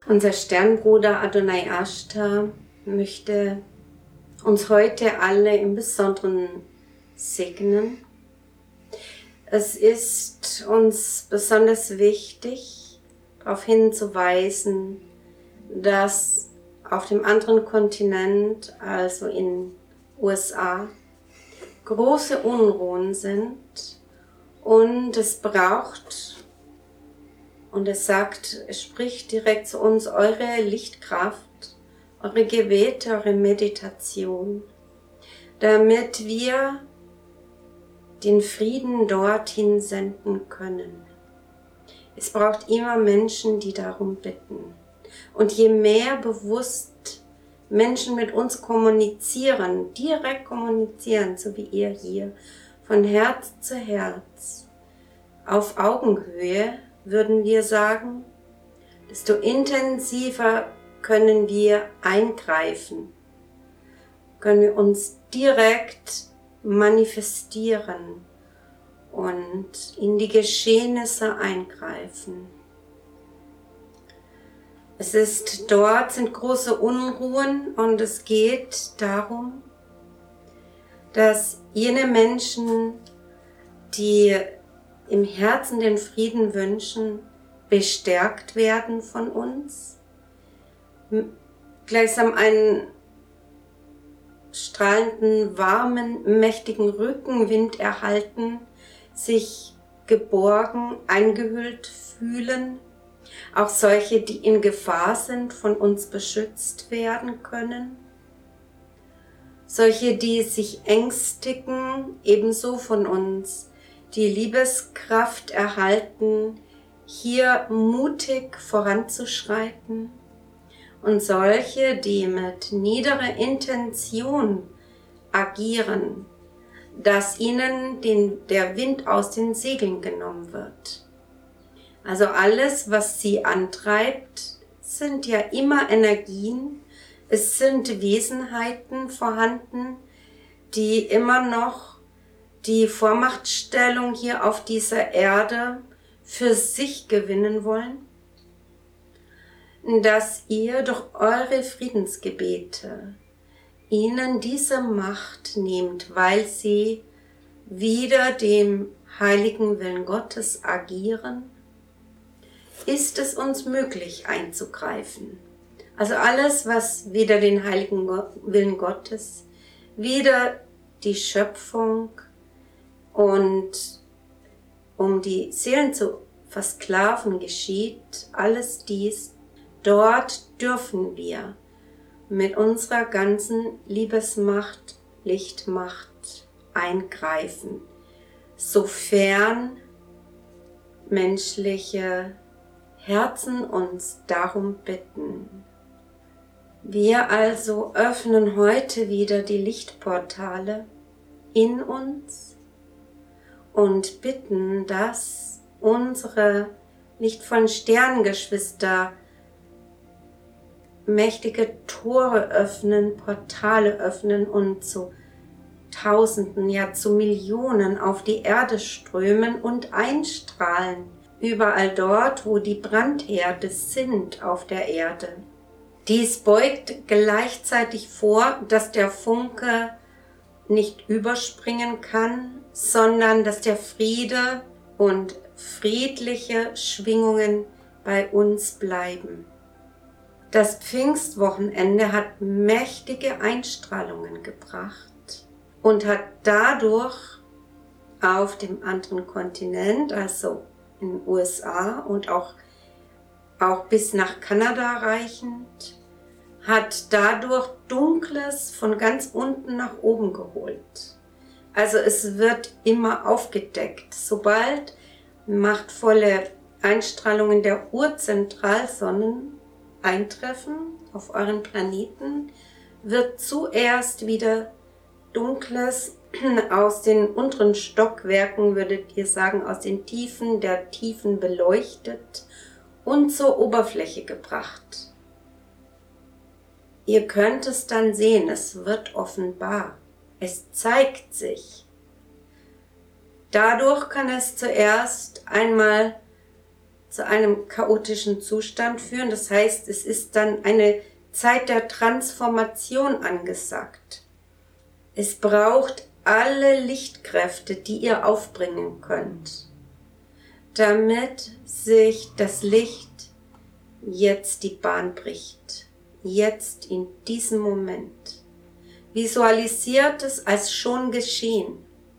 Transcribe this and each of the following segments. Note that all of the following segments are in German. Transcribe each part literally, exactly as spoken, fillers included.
Unser Sternbruder Adonai Ashtar möchte uns heute alle im Besonderen segnen. Es ist uns besonders wichtig, darauf hinzuweisen, dass auf dem anderen Kontinent, also in U S A, große Unruhen sind und es braucht, und es sagt, es spricht direkt zu uns, eure Lichtkraft, eure Gebete, eure Meditation, damit wir den Frieden dorthin senden können. Es braucht immer Menschen, die darum bitten. Und je mehr bewusst Menschen mit uns kommunizieren, direkt kommunizieren, so wie ihr hier, von Herz zu Herz, auf Augenhöhe, würden wir sagen, desto intensiver können wir eingreifen, können wir uns direkt manifestieren und in die Geschehnisse eingreifen. Es ist dort, sind große Unruhen und es geht darum, dass jene Menschen, die im Herzen den Frieden wünschen, bestärkt werden von uns, gleichsam einen strahlenden, warmen, mächtigen Rückenwind erhalten, sich geborgen, eingehüllt fühlen, auch solche, die in Gefahr sind, von uns beschützt werden können, solche, die sich ängstigen, ebenso von uns, die Liebeskraft erhalten, hier mutig voranzuschreiten, und solche, die mit niederer Intention agieren, dass ihnen den, der Wind aus den Segeln genommen wird. Also alles, was sie antreibt, sind ja immer Energien, es sind Wesenheiten vorhanden, die immer noch die Vormachtstellung hier auf dieser Erde für sich gewinnen wollen, dass ihr durch eure Friedensgebete ihnen diese Macht nehmt, weil sie wider dem heiligen Willen Gottes agieren, ist es uns möglich einzugreifen. Also alles, was wider den heiligen Willen Gottes, wider die Schöpfung und um die Seelen zu versklaven geschieht, alles dies, dort dürfen wir mit unserer ganzen Liebesmacht, Lichtmacht eingreifen, sofern menschliche Herzen uns darum bitten. Wir also öffnen heute wieder die Lichtportale in uns und bitten, dass unsere lichtvollen Sternengeschwister mächtige Tore öffnen, Portale öffnen und zu Tausenden, ja zu Millionen auf die Erde strömen und einstrahlen, überall dort, wo die Brandherde sind auf der Erde. Dies beugt gleichzeitig vor, dass der Funke nicht überspringen kann, sondern dass der Friede und friedliche Schwingungen bei uns bleiben. Das Pfingstwochenende hat mächtige Einstrahlungen gebracht und hat dadurch auf dem anderen Kontinent, also in den U S A und auch, auch bis nach Kanada reichend, hat dadurch Dunkles von ganz unten nach oben geholt. Also es wird immer aufgedeckt. Sobald machtvolle Einstrahlungen der Urzentralsonnen eintreffen auf euren Planeten, wird zuerst wieder Dunkles aus den unteren Stockwerken, würdet ihr sagen, aus den Tiefen der Tiefen beleuchtet und zur Oberfläche gebracht. Ihr könnt es dann sehen, es wird offenbar, es zeigt sich. Dadurch kann es zuerst einmal zu einem chaotischen Zustand führen. Das heißt, es ist dann eine Zeit der Transformation angesagt. Es braucht alle Lichtkräfte, die ihr aufbringen könnt, damit sich das Licht jetzt die Bahn bricht. Jetzt in diesem Moment. Visualisiert es als schon geschehen.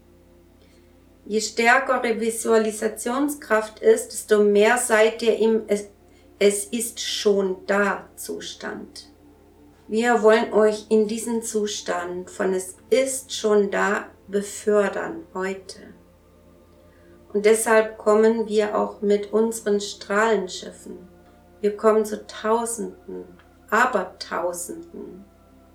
Je stärker eure Visualisationskraft ist, desto mehr seid ihr im Es, es ist schon da Zustand. Wir wollen euch in diesen Zustand von Es ist schon da befördern heute. Und deshalb kommen wir auch mit unseren Strahlenschiffen. Wir kommen zu Tausenden, Abertausenden.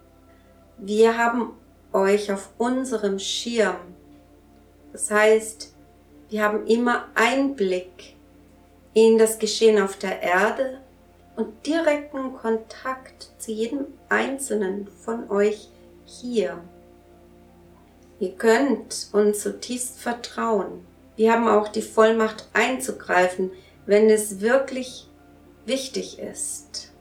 Wir haben euch auf unserem Schirm. Das heißt, wir haben immer Einblick in das Geschehen auf der Erde und direkten Kontakt zu jedem Einzelnen von euch hier. Ihr könnt uns zutiefst vertrauen. Wir haben auch die Vollmacht einzugreifen, wenn es wirklich wichtig ist.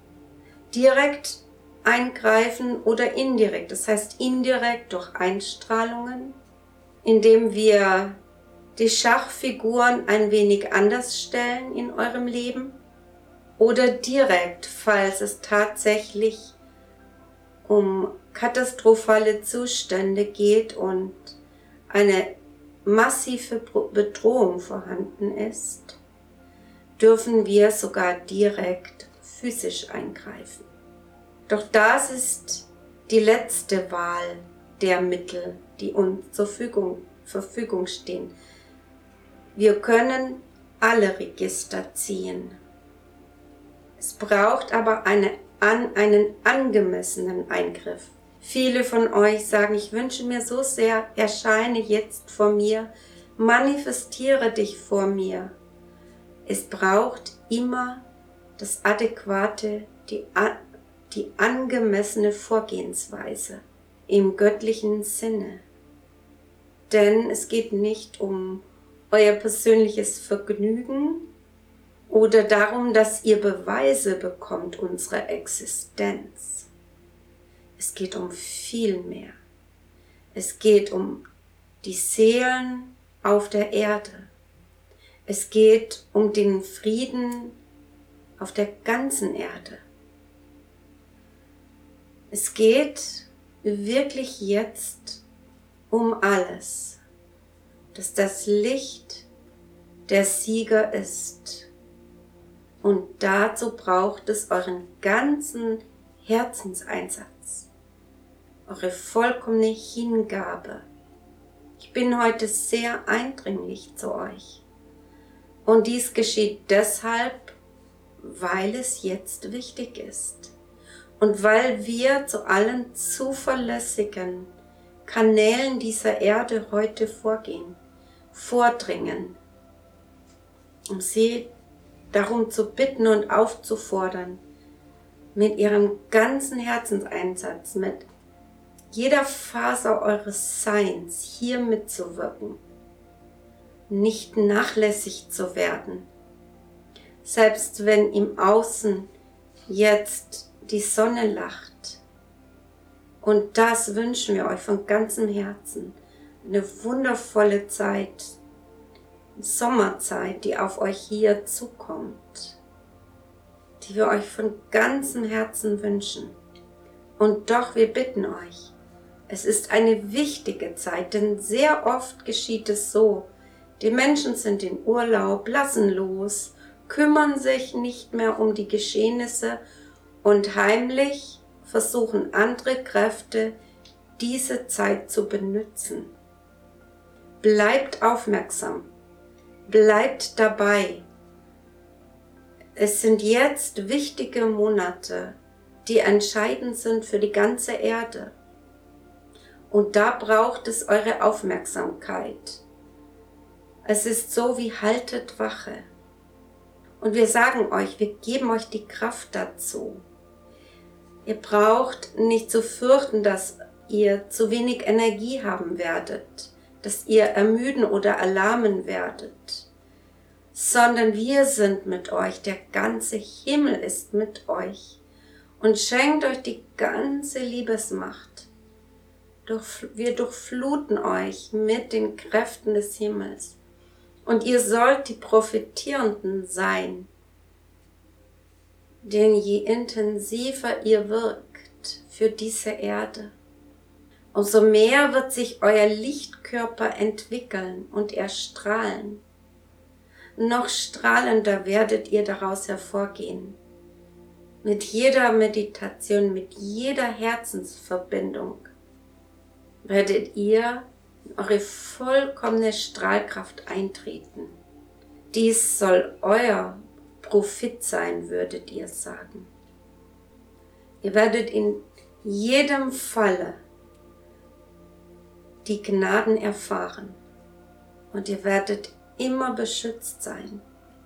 Direkt eingreifen oder indirekt, das heißt indirekt durch Einstrahlungen, indem wir die Schachfiguren ein wenig anders stellen in eurem Leben, oder direkt, falls es tatsächlich um katastrophale Zustände geht und eine massive Bedrohung vorhanden ist, dürfen wir sogar direkt physisch eingreifen. Doch das ist die letzte Wahl der Mittel, die uns zur Verfügung, Verfügung stehen. Wir können alle Register ziehen. Es braucht aber eine, an, einen angemessenen Eingriff. Viele von euch sagen, ich wünsche mir so sehr, erscheine jetzt vor mir, manifestiere dich vor mir. Es braucht immer das adäquate, die, die angemessene Vorgehensweise im göttlichen Sinne. Denn es geht nicht um euer persönliches Vergnügen oder darum, dass ihr Beweise bekommt unserer Existenz. Es geht um viel mehr. Es geht um die Seelen auf der Erde. Es geht um den Frieden auf der ganzen Erde. Es geht wirklich jetzt um alles, dass das Licht der Sieger ist. Und dazu braucht es euren ganzen Herzenseinsatz, eure vollkommene Hingabe. Ich bin heute sehr eindringlich zu euch. Und dies geschieht deshalb, weil es jetzt wichtig ist. Und weil wir zu allen zuverlässigen Kanälen dieser Erde heute vorgehen, vordringen, um sie darum zu bitten und aufzufordern, mit ihrem ganzen Herzenseinsatz, mit jeder Faser eures Seins hier mitzuwirken, nicht nachlässig zu werden, selbst wenn im Außen jetzt die Sonne lacht. Und das wünschen wir euch von ganzem Herzen, eine wundervolle Zeit, Sommerzeit, die auf euch hier zukommt, die wir euch von ganzem Herzen wünschen. Und doch, wir bitten euch, es ist eine wichtige Zeit, denn sehr oft geschieht es so, die Menschen sind in Urlaub, lassen los, kümmern sich nicht mehr um die Geschehnisse und heimlich versuchen andere Kräfte, diese Zeit zu benutzen. Bleibt aufmerksam. Bleibt dabei. Es sind jetzt wichtige Monate, die entscheidend sind für die ganze Erde. Und da braucht es eure Aufmerksamkeit. Es ist so wie haltet Wache. Und wir sagen euch, wir geben euch die Kraft dazu. Ihr braucht nicht zu fürchten, dass ihr zu wenig Energie haben werdet, dass ihr ermüden oder erlahmen werdet, sondern wir sind mit euch, der ganze Himmel ist mit euch und schenkt euch die ganze Liebesmacht. Wir durchfluten euch mit den Kräften des Himmels und ihr sollt die Profitierenden sein, denn je intensiver ihr wirkt für diese Erde, umso mehr wird sich euer Lichtkörper entwickeln und erstrahlen. Noch strahlender werdet ihr daraus hervorgehen. Mit jeder Meditation, mit jeder Herzensverbindung werdet ihr in eure vollkommene Strahlkraft eintreten. Dies soll euer Profit sein, würdet ihr sagen. Ihr werdet in jedem Falle die Gnaden erfahren und ihr werdet immer beschützt sein,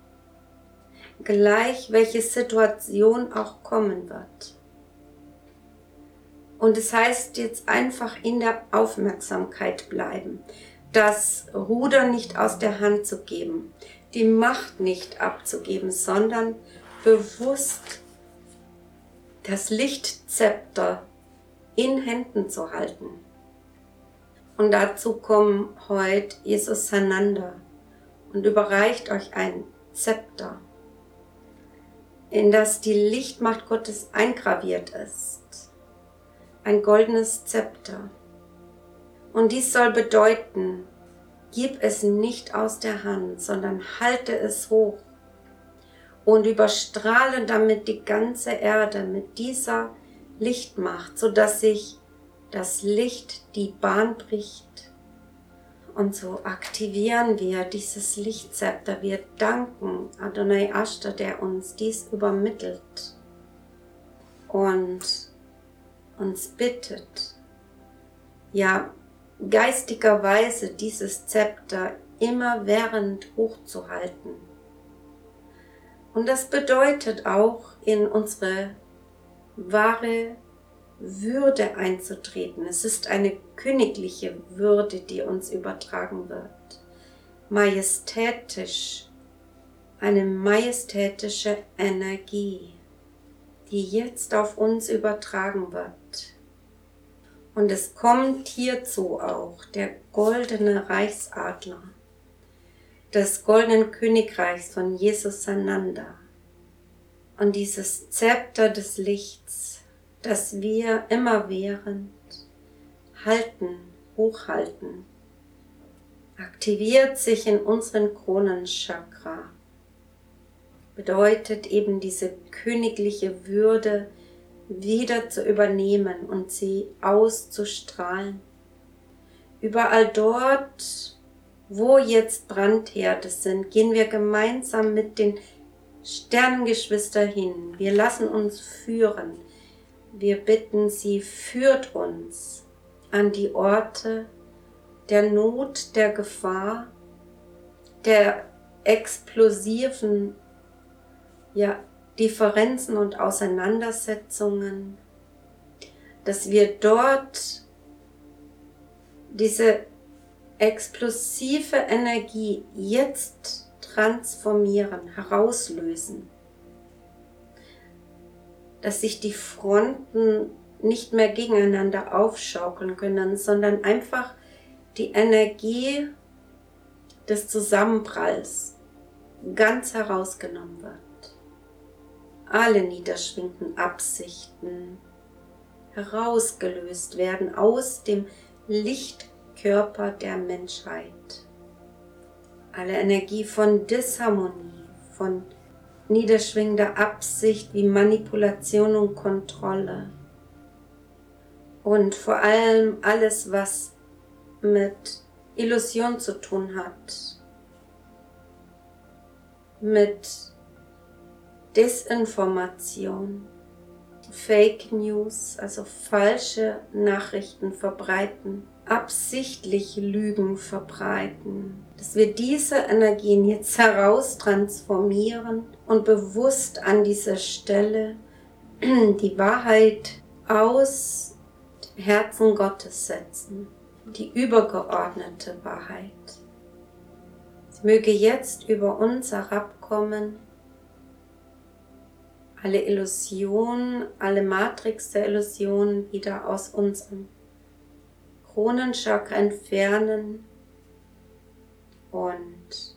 gleich welche Situation auch kommen wird. Und es heißt jetzt einfach in der Aufmerksamkeit bleiben, das Ruder nicht aus der Hand zu geben, die Macht nicht abzugeben, sondern bewusst das Lichtzepter in Händen zu halten. Und dazu kommen heute Jesus Sananda und überreicht euch ein Zepter, in das die Lichtmacht Gottes eingraviert ist. Ein goldenes Zepter. Und dies soll bedeuten, gib es nicht aus der Hand, sondern halte es hoch und überstrahle damit die ganze Erde mit dieser Lichtmacht, sodass sich das Licht die Bahn bricht. Und so aktivieren wir dieses Lichtzepter. Wir danken Adonai Ashta, der uns dies übermittelt und uns bittet, ja, geistigerweise dieses Zepter immerwährend hochzuhalten. Und das bedeutet auch, in unsere wahre Würde einzutreten. Es ist eine königliche Würde, die uns übertragen wird. Majestätisch, eine majestätische Energie, die jetzt auf uns übertragen wird. Und es kommt hierzu auch der goldene Reichsadler des goldenen Königreichs von Jesus Sananda und dieses Zepter des Lichts, das wir immerwährend halten, hochhalten, aktiviert sich in unseren Kronenchakra. Bedeutet eben diese königliche Würde wieder zu übernehmen und sie auszustrahlen. Überall dort, wo jetzt Brandherde sind, gehen wir gemeinsam mit den Sternengeschwistern hin. Wir lassen uns führen. Wir bitten sie, führt uns an die Orte der Not, der Gefahr, der explosiven ja, Differenzen und Auseinandersetzungen, dass wir dort diese explosive Energie jetzt transformieren, herauslösen, dass sich die Fronten nicht mehr gegeneinander aufschaukeln können, sondern einfach die Energie des Zusammenpralls ganz herausgenommen wird. Alle niederschwingenden Absichten herausgelöst werden aus dem Lichtkörper der Menschheit. Alle Energie von Disharmonie, von niederschwingender Absicht wie Manipulation und Kontrolle und vor allem alles, was mit Illusion zu tun hat, mit Desinformation, Fake News, also falsche Nachrichten verbreiten, absichtlich Lügen verbreiten, dass wir diese Energien jetzt heraus transformieren und bewusst an dieser Stelle die Wahrheit aus dem Herzen Gottes setzen, die übergeordnete Wahrheit. Möge jetzt über uns herabkommen alle Illusionen, alle Matrix der Illusionen wieder aus unserem Kronenchakra entfernen und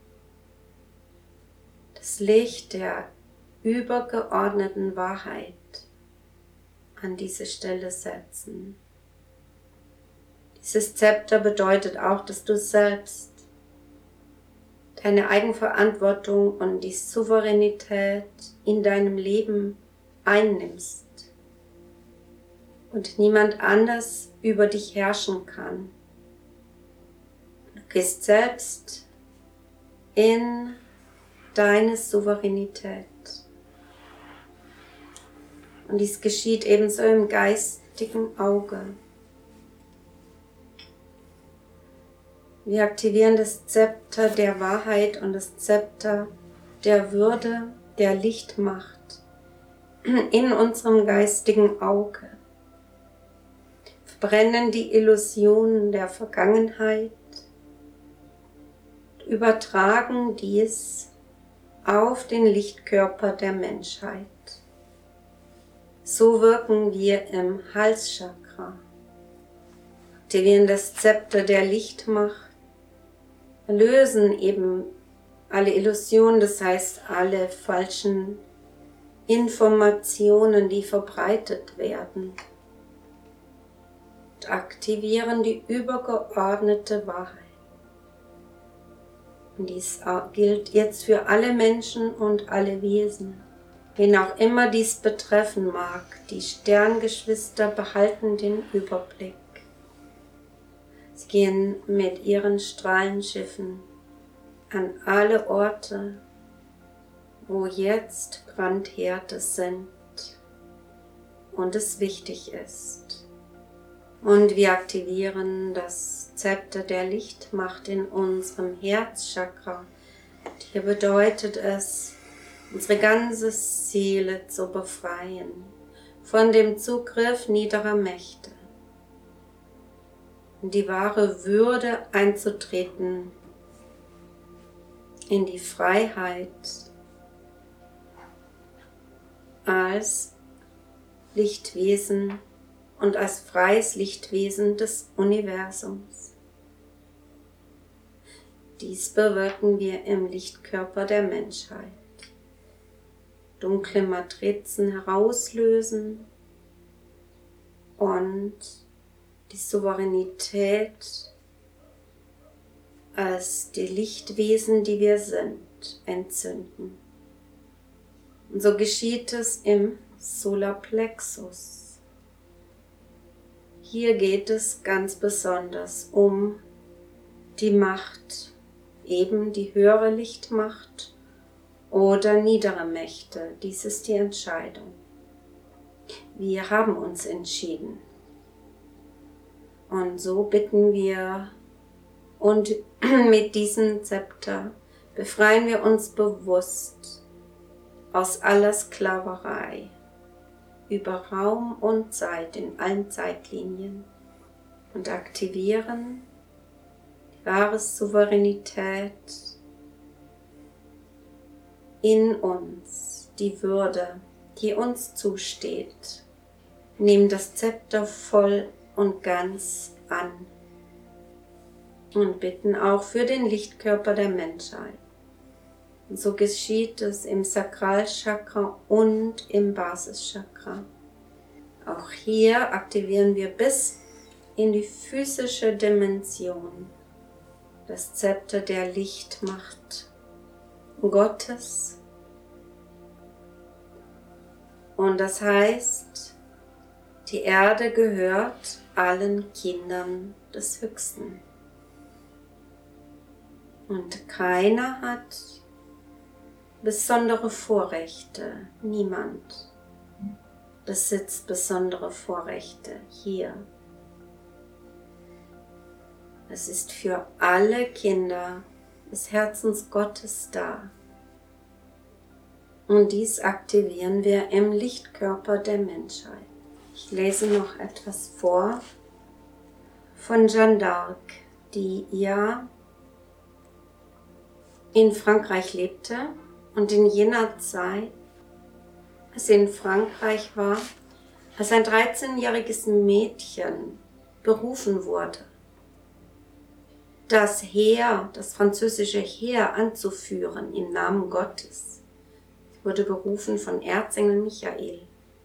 das Licht der übergeordneten Wahrheit an diese Stelle setzen. Dieses Zepter bedeutet auch, dass du selbst deine Eigenverantwortung und die Souveränität in deinem Leben einnimmst und niemand anders über dich herrschen kann. Du gehst selbst in deine Souveränität. Und dies geschieht ebenso im geistigen Auge. Wir aktivieren das Zepter der Wahrheit und das Zepter der Würde, der Lichtmacht in unserem geistigen Auge. Verbrennen die Illusionen der Vergangenheit, übertragen dies auf den Lichtkörper der Menschheit. So wirken wir im Halschakra, aktivieren das Zepter der Lichtmacht, lösen eben alle Illusionen, das heißt alle falschen Informationen, die verbreitet werden, und aktivieren die übergeordnete Wahrheit. Und dies gilt jetzt für alle Menschen und alle Wesen. Wen auch immer dies betreffen mag, die Sterngeschwister behalten den Überblick. Sie gehen mit ihren Strahlenschiffen an alle Orte, wo jetzt Brandherde sind und es wichtig ist. Und wir aktivieren das Zepter der Lichtmacht in unserem Herzchakra. Hier bedeutet es, unsere ganze Seele zu befreien von dem Zugriff niederer Mächte, in die wahre Würde einzutreten, in die Freiheit als Lichtwesen und als freies Lichtwesen des Universums. Dies bewirken wir im Lichtkörper der Menschheit. Dunkle Matrizen herauslösen und die Souveränität als die Lichtwesen, die wir sind, entzünden. Und so geschieht es im Solarplexus. Hier geht es ganz besonders um die Macht, eben die höhere Lichtmacht oder niedere Mächte. Dies ist die Entscheidung. Wir haben uns entschieden. Und so bitten wir, und mit diesem Zepter befreien wir uns bewusst aus aller Sklaverei über Raum und Zeit in allen Zeitlinien und aktivieren die wahre Souveränität in uns, die Würde, die uns zusteht. Nehmen das Zepter voll und ganz an und bitten auch für den Lichtkörper der Menschheit. Und so geschieht es im Sakralchakra und im Basischakra. Auch hier aktivieren wir bis in die physische Dimension das Zepter der Lichtmacht Gottes. Und das heißt, die Erde gehört allen Kindern des Höchsten. Und keiner hat besondere Vorrechte, niemand besitzt besondere Vorrechte hier. Es ist für alle Kinder des Herzens Gottes da. Und dies aktivieren wir im Lichtkörper der Menschheit. Ich lese noch etwas vor von Jeanne d'Arc, die ja in Frankreich lebte und in jener Zeit, als er in Frankreich war, als ein dreizehnjähriges Mädchen berufen wurde, das Heer, das französische Heer anzuführen im Namen Gottes. Sie wurde berufen von Erzengel Michael.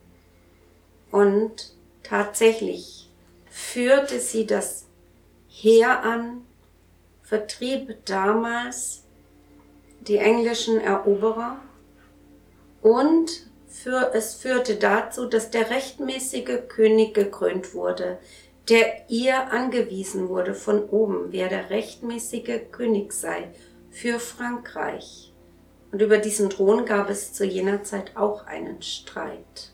Und tatsächlich führte sie das Heer an, vertrieb damals die englischen Eroberer und für, es führte dazu, dass der rechtmäßige König gekrönt wurde, der ihr angewiesen wurde von oben, wer der rechtmäßige König sei für Frankreich. Und über diesen Thron gab es zu jener Zeit auch einen Streit.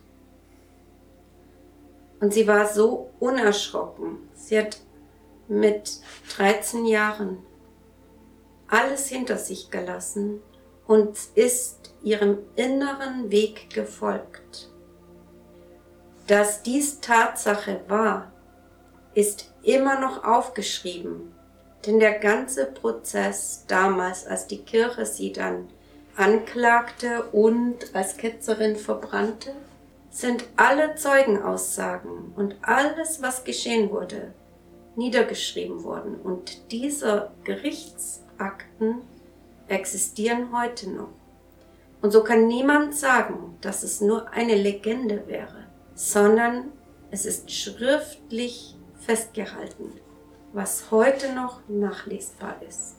Und sie war so unerschrocken. Sie hat mit dreizehn Jahren alles hinter sich gelassen und ist ihrem inneren Weg gefolgt. Dass dies Tatsache war, ist immer noch aufgeschrieben, denn der ganze Prozess damals, als die Kirche sie dann anklagte und als Ketzerin verbrannte, sind alle Zeugenaussagen und alles, was geschehen wurde, niedergeschrieben worden. Und diese Gerichtsakten existieren heute noch. Und so kann niemand sagen, dass es nur eine Legende wäre, sondern es ist schriftlich festgehalten, was heute noch nachlesbar ist.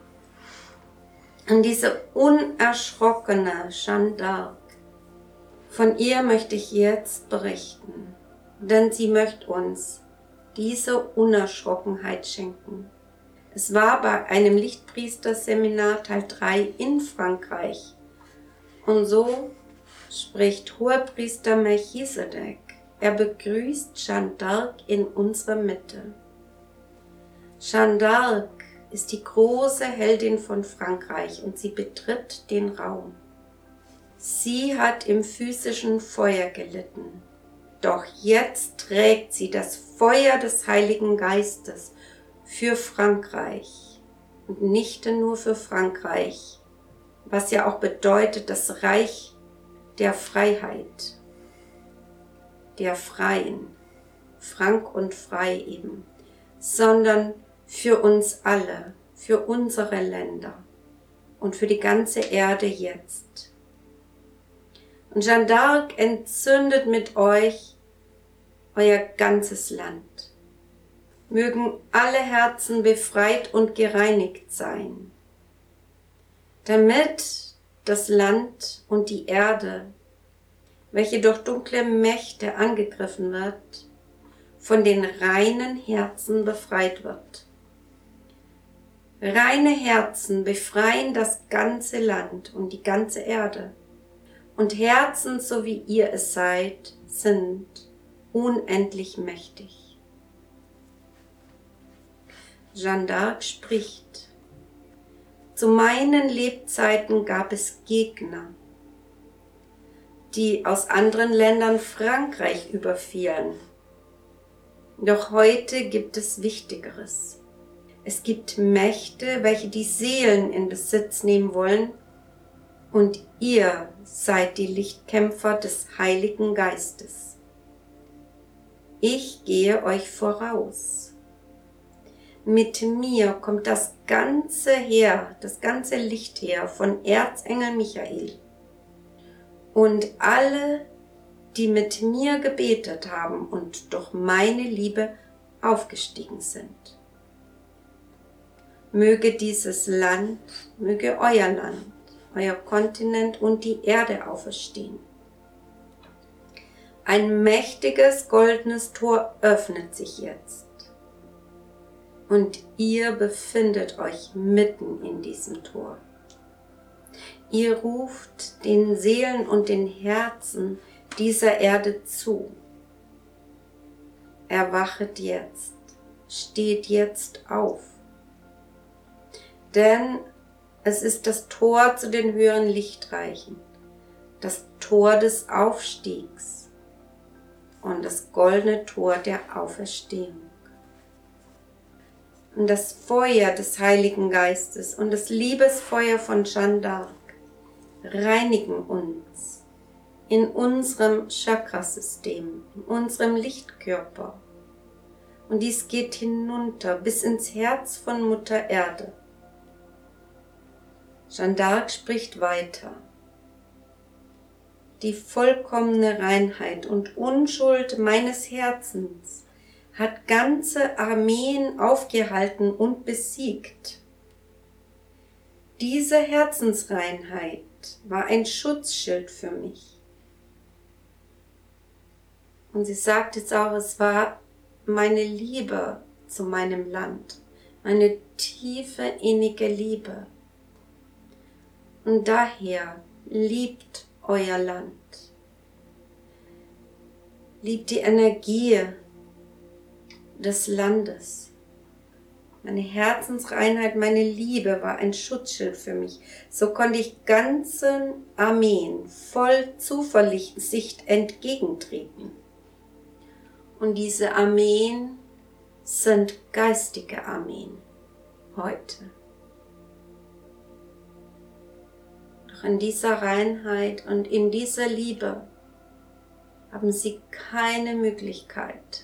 Und diese unerschrockene Jeanne d'Arc, von ihr möchte ich jetzt berichten, denn sie möchte uns diese Unerschrockenheit schenken. Es war bei einem Lichtpriesterseminar Teil drei in Frankreich. Und so spricht Hohepriester Melchisedek. Er begrüßt Jeanne d'Arc in unserer Mitte. Jeanne d'Arc ist die große Heldin von Frankreich und sie betritt den Raum. Sie hat im physischen Feuer gelitten, doch jetzt trägt sie das Feuer des Heiligen Geistes für Frankreich und nicht nur für Frankreich, was ja auch bedeutet das Reich der Freiheit, der Freien, frank und frei eben, sondern für uns alle, für unsere Länder und für die ganze Erde jetzt. Und Jeanne d'Arc entzündet mit euch euer ganzes Land. Mögen alle Herzen befreit und gereinigt sein, damit das Land und die Erde, welche durch dunkle Mächte angegriffen wird, von den reinen Herzen befreit wird. Reine Herzen befreien das ganze Land und die ganze Erde. Und Herzen, so wie ihr es seid, sind unendlich mächtig. Jeanne d'Arc spricht: Zu meinen Lebzeiten gab es Gegner, die aus anderen Ländern Frankreich überfielen. Doch heute gibt es Wichtigeres. Es gibt Mächte, welche die Seelen in Besitz nehmen wollen, und ihr seid die Lichtkämpfer des Heiligen Geistes. Ich gehe euch voraus. Mit mir kommt das ganze Heer, das ganze Lichtheer von Erzengel Michael. Und alle, die mit mir gebetet haben und durch meine Liebe aufgestiegen sind. Möge dieses Land, möge euer Land, euer Kontinent und die Erde auferstehen. Ein mächtiges goldenes Tor öffnet sich jetzt. Und ihr befindet euch mitten in diesem Tor. Ihr ruft den Seelen und den Herzen dieser Erde zu. Erwachet jetzt, steht jetzt auf. Denn es ist das Tor zu den höheren Lichtreichen, das Tor des Aufstiegs und das goldene Tor der Auferstehung. Und das Feuer des Heiligen Geistes und das Liebesfeuer von Jeanne d'Arc reinigen uns in unserem Chakrasystem, in unserem Lichtkörper. Und dies geht hinunter bis ins Herz von Mutter Erde. Jeanne d'Arc spricht weiter. Die vollkommene Reinheit und Unschuld meines Herzens hat ganze Armeen aufgehalten und besiegt. Diese Herzensreinheit war ein Schutzschild für mich. Und sie sagt jetzt auch, es war meine Liebe zu meinem Land, meine tiefe, innige Liebe. Und daher liebt euer Land. Liebt die Energie des Landes. Meine Herzensreinheit, meine Liebe war ein Schutzschild für mich. So konnte ich ganzen Armeen voll Zuversicht entgegentreten. Und diese Armeen sind geistige Armeen heute. Doch in dieser Reinheit und in dieser Liebe haben sie keine Möglichkeit,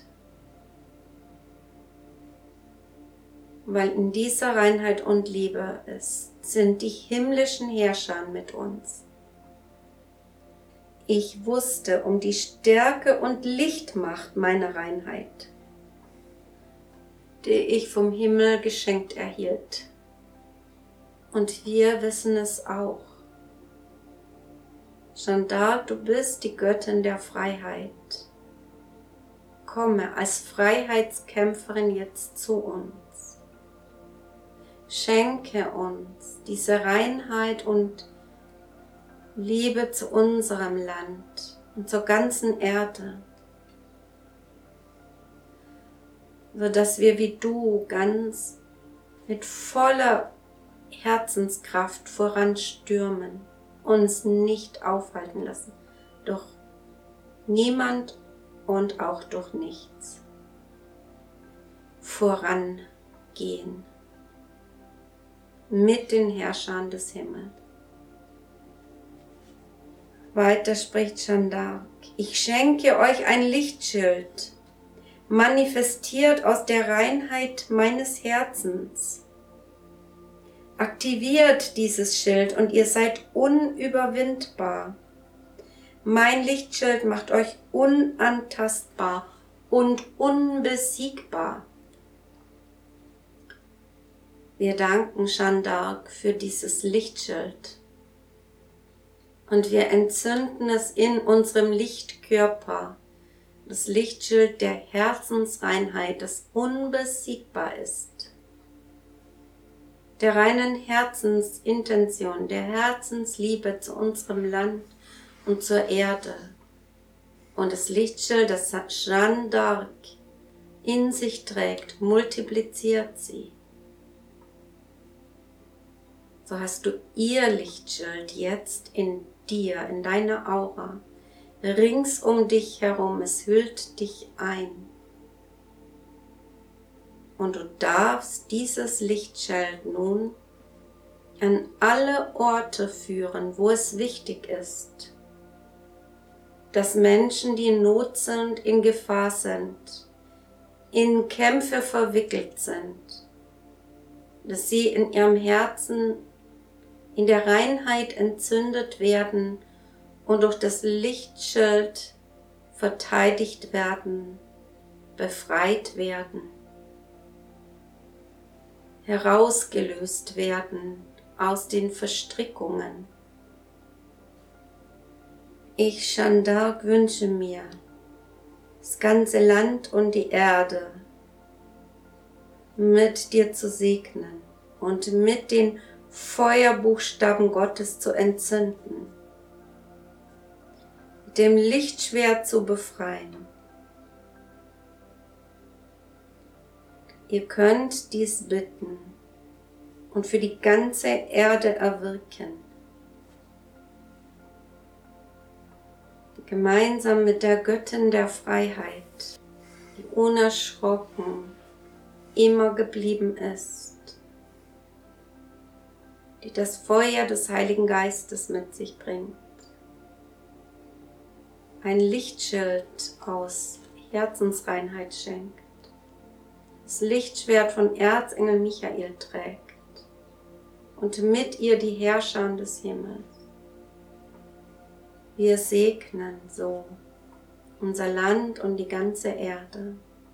weil in dieser Reinheit und Liebe ist, sind die himmlischen Herrscher mit uns. Ich wusste um die Stärke und Lichtmacht meiner Reinheit, die ich vom Himmel geschenkt erhielt. Und wir wissen es auch. Jeanne d'Arc, du bist die Göttin der Freiheit. Komme als Freiheitskämpferin jetzt zu uns. Schenke uns diese Reinheit und Liebe zu unserem Land und zur ganzen Erde, sodass wir wie du ganz mit voller Herzenskraft voranstürmen, uns nicht aufhalten lassen, durch niemand und auch durch nichts. Vorangehen mit den Herrschern des Himmels. Weiter spricht Jeanne d'Arc. Ich schenke euch ein Lichtschild, manifestiert aus der Reinheit meines Herzens. Aktiviert dieses Schild und ihr seid unüberwindbar. Mein Lichtschild macht euch unantastbar und unbesiegbar. Wir danken Jeanne d'Arc für dieses Lichtschild. Und wir entzünden es in unserem Lichtkörper, das Lichtschild der Herzensreinheit, das unbesiegbar ist. Der reinen Herzensintention, der Herzensliebe zu unserem Land und zur Erde. Und das Lichtschild, das Jeanne d'Arc in sich trägt, multipliziert sie. So hast du ihr Lichtschild jetzt in dir, in deiner Aura, rings um dich herum, es hüllt dich ein. Und du darfst dieses Lichtschild nun an alle Orte führen, wo es wichtig ist, dass Menschen, die in Not sind, in Gefahr sind, in Kämpfe verwickelt sind, dass sie in ihrem Herzen in der Reinheit entzündet werden und durch das Lichtschild verteidigt werden, befreit werden, herausgelöst werden aus den Verstrickungen. Ich, Jeanne d'Arc, wünsche mir, das ganze Land und die Erde mit dir zu segnen und mit den Feuerbuchstaben Gottes zu entzünden, mit dem Lichtschwert zu befreien. Ihr könnt dies bitten und für die ganze Erde erwirken, gemeinsam mit der Göttin der Freiheit, die unerschrocken immer geblieben ist, die das Feuer des Heiligen Geistes mit sich bringt. Ein Lichtschild aus Herzensreinheit schenkt, das Lichtschwert von Erzengel Michael trägt und mit ihr die Herrscher des Himmels. Wir segnen so unser Land und die ganze Erde.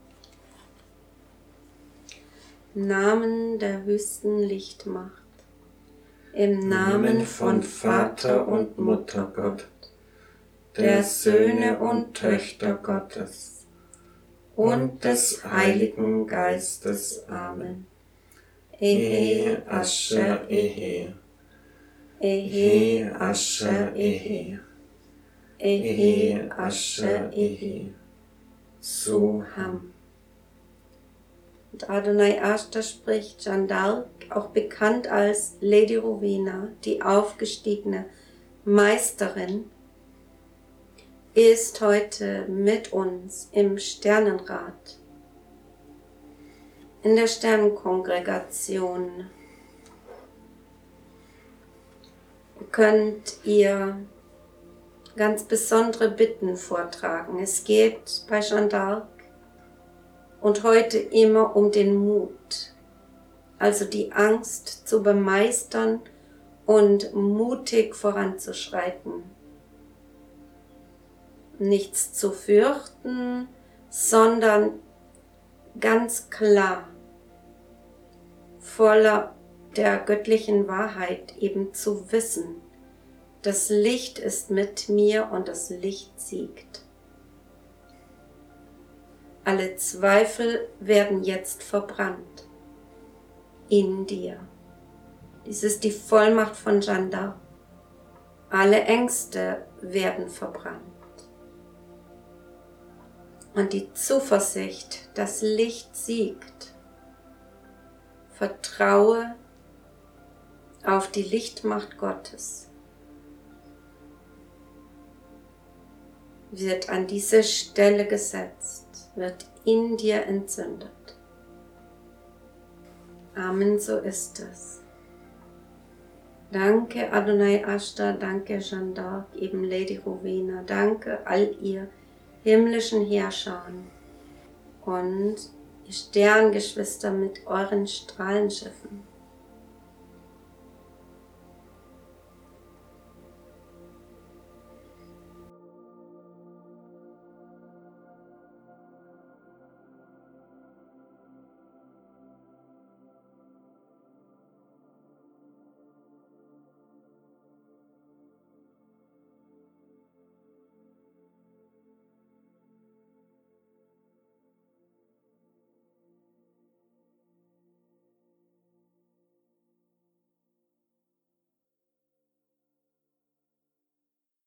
Im Namen der höchsten Lichtmacht, im Namen von Vater und Muttergott, der Söhne und Töchter Gottes und des Heiligen Geistes. Amen. Ehe Asher Ehe, Ehe Asher Ehe, Ehe Asher Ehe, Soham. Und Adonai Ashta spricht, Jeanne d'Arc, auch bekannt als Lady Rowena, die aufgestiegene Meisterin, ist heute mit uns im Sternenrat, in der Sternenkongregation. Ihr könnt ihr ganz besondere Bitten vortragen. Es geht bei Jeanne d'Arc und heute immer um den Mut, also die Angst zu bemeistern und mutig voranzuschreiten. Nichts zu fürchten, sondern ganz klar, voller der göttlichen Wahrheit eben zu wissen, das Licht ist mit mir und das Licht siegt. Alle Zweifel werden jetzt verbrannt. In dir. Dies ist die Vollmacht von Jeanne d'Arc. Alle Ängste werden verbrannt. Und die Zuversicht, das Licht siegt. Vertraue auf die Lichtmacht Gottes. Wird an diese Stelle gesetzt, wird in dir entzündet. Amen, so ist es. Danke Adonai Ashta, danke Jeanne d'Arc, eben Lady Rowena, danke all ihr himmlischen Herrschern und ihr Sterngeschwister mit euren Strahlenschiffen.